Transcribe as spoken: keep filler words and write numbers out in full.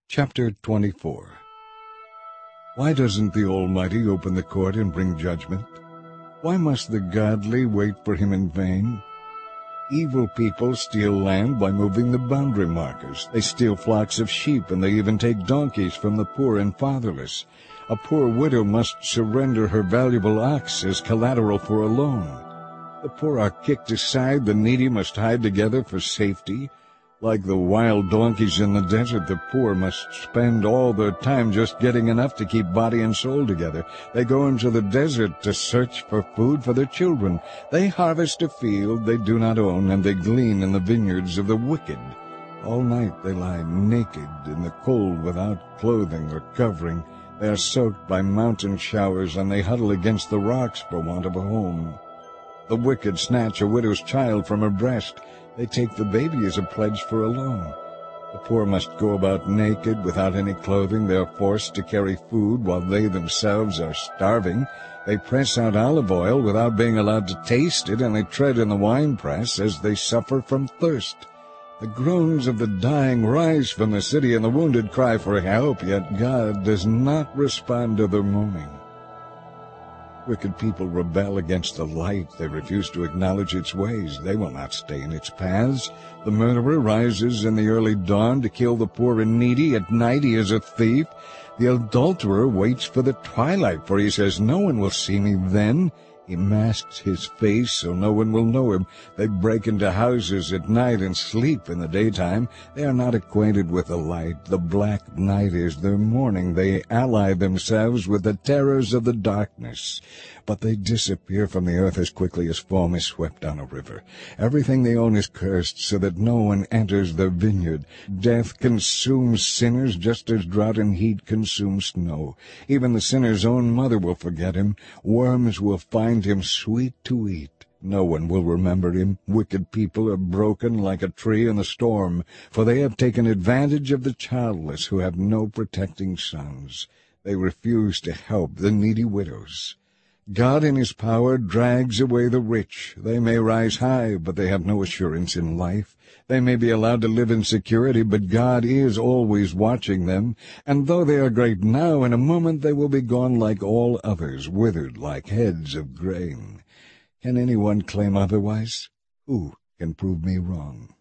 Chapter twenty-four. Why doesn't the Almighty open the court and bring judgment? Why must the godly wait for him in vain? Evil people steal land by moving the boundary markers. They steal flocks of sheep, and they even take donkeys from the poor and fatherless. A poor widow must surrender her valuable ox as collateral for a loan. The poor are kicked aside, the needy must hide together for safety. Like the wild donkeys in the desert, the poor must spend all their time just getting enough to keep body and soul together. They go into the desert to search for food for their children. They harvest a field they do not own, and they glean in the vineyards of the wicked. All night they lie naked in the cold without clothing or covering. They are soaked by mountain showers, and they huddle against the rocks for want of a home. The wicked snatch a widow's child from her breast. They take the baby as a pledge for a loan. The poor must go about naked without any clothing. They are forced to carry food while they themselves are starving. They press out olive oil without being allowed to taste it, and they tread in the winepress as they suffer from thirst. The groans of the dying rise from the city, and the wounded cry for help, yet God does not respond to their moaning. Wicked people rebel against the light. They refuse to acknowledge its ways. They will not stay in its paths. The murderer rises in the early dawn to kill the poor and needy. At night he is a thief. The adulterer waits for the twilight, for he says, "No one will see me then." He masks his face so no one will know him. They break into houses at night and sleep in the daytime. They are not acquainted with the light. The black night is their morning. They ally themselves with the terrors of the darkness. But they disappear from the earth as quickly as foam is swept down a river. Everything they own is cursed, so that no one enters their vineyard. Death consumes sinners just as drought and heat consume snow. Even the sinner's own mother will forget him. Worms will find him sweet to eat. No one will remember him. Wicked people are broken like a tree in the storm, for they have taken advantage of the childless who have no protecting sons. They refuse to help the needy widows. God in his power drags away the rich. They may rise high, but they have no assurance in life. They may be allowed to live in security, but God is always watching them. And though they are great now, in a moment they will be gone like all others, withered like heads of grain. Can anyone claim otherwise? Who can prove me wrong?